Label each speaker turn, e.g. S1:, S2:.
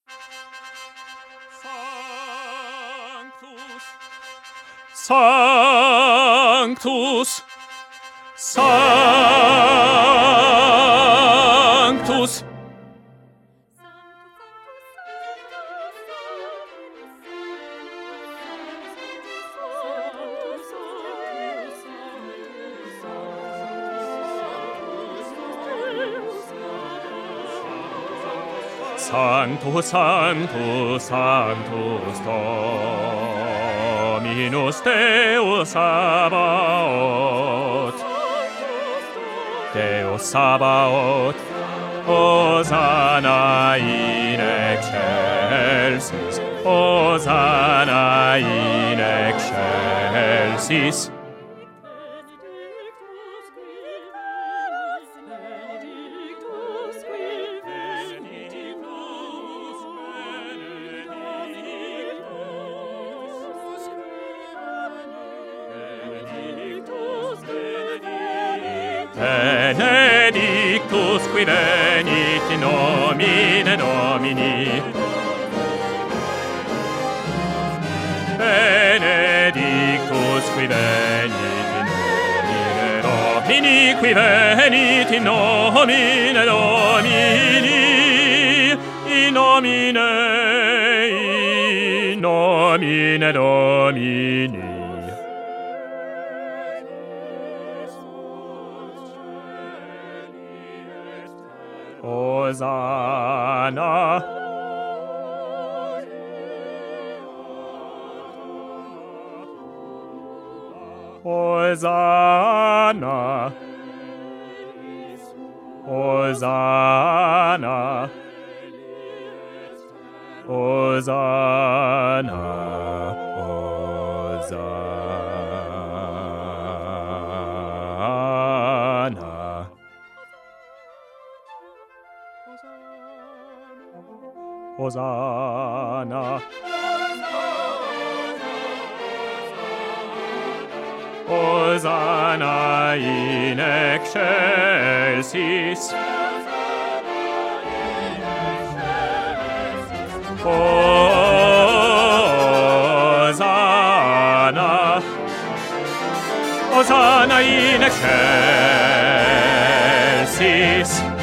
S1: Sanctus, Sanctus, Sanctus, Sanctus, Sanctus Dominus Deus Sabaoth, Deus Sabaoth, Hosanna in excelsis, Hosanna in excelsis. Benedictus qui venit in nomine Domini. Benedictus qui venit in nomine Domini, qui venit in nomine Domini, in nomine Domini. Hosanna, Hosanna, Hosanna, Hosanna, Hosanna. Hosanna in excelsis. Hosanna. Hosanna in excelsis.